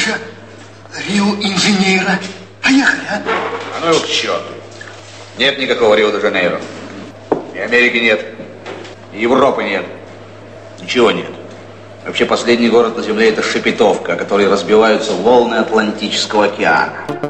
Слушай, Рио-инженера. Поехали, а? А ну его к черту. Нет никакого Рио-де-Жанейро. И Америки нет, и Европы нет. Ничего нет. Вообще последний город на земле — это Шепетовка, о которой разбиваются волны Атлантического океана.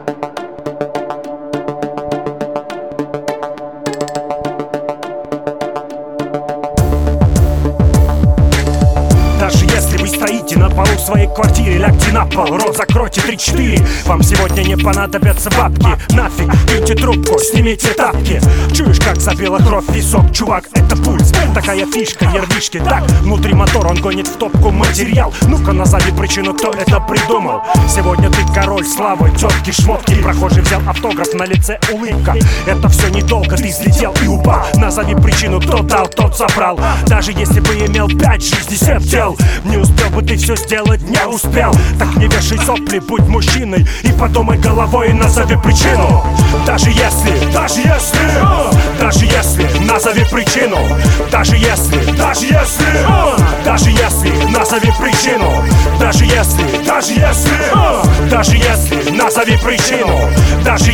Даже если вы стоите на полу в своей квартире, лягте на пол, рот закройте 3-4. Вам сегодня не понадобятся бабки. Нафиг, киньте трубку, снимите тапки. Чуешь, как забила кровь в висок, чувак, это пульс. Такая фишка, нервишки, так, внутри мотор, он гонит в топку материал. Ну-ка назови причину, кто это придумал. Сегодня ты король славы, тетки, шмотки. Прохожий взял автограф, на лице улыбка. Это все недолго, ты взлетел и упал. Назови причину, кто дал, тот забрал. Даже если бы имел 5-60 тел, не успел бы ты все сделать, не успел. Так не вешай сопли, будь мужчиной и подумай головой и назови причину. Даже если, назови причину. Даже если, назови причину. Даже если, назови причину. Даже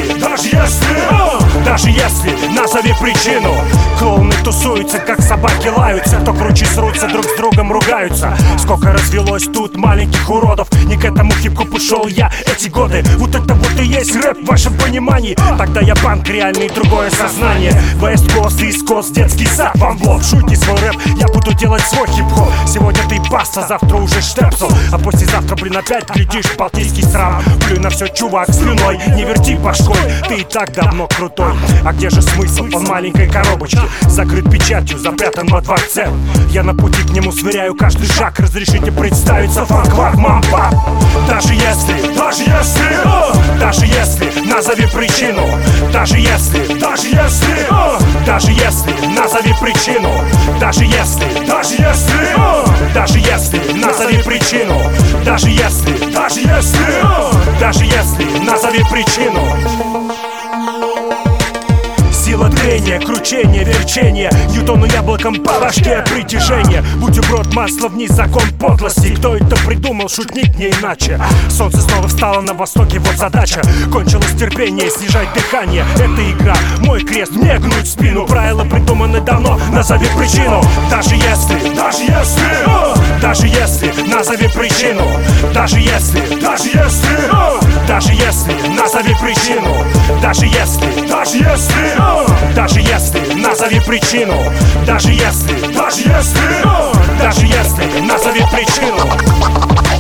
если, назови причину. Клоуны тусуются, как собаки лаются. То круче срутся, друг с другом ругаются. Сколько развелось тут маленьких уродов. Не к этому хип-хопу шел я эти годы. Вот это вот и есть рэп в вашем понимании. Тогда я банк реальный, другое сознание. West Coast, East Coast, детский сад вам в лоб. Шути свой рэп, я буду делать свой хип-хоп. Сегодня ты паста, завтра уже штепсел. А послезавтра, блин, опять глядишь в балтийский срам. Плюй на все, чувак, слюной, не верти башкой. Ты и так давно крутой. А где же смысл? Он в маленькой коробочке, закрыт печатью, запрятан во дворце. Я на пути к нему сверяю каждый шаг. Разрешите представиться, фанк-вак, мампа. Даже если, назови причину. Даже если, назови причину. Даже если, назови причину. Даже если, назови причину. Сила трения, кручение, верчение. Ньютону яблоком по башке притяжение. Бутерброд, масло вниз, закон подлости. Кто это придумал, шутник не иначе. Солнце снова встало на востоке, вот задача. Кончилось терпение, снижать дыхание. Это игра, мой крест, мне гнуть спину. Правила придуманы давно, назови причину. Даже если, назови причину. Даже если, назови причину. Даже если, назови причину. Даже если, назови причину.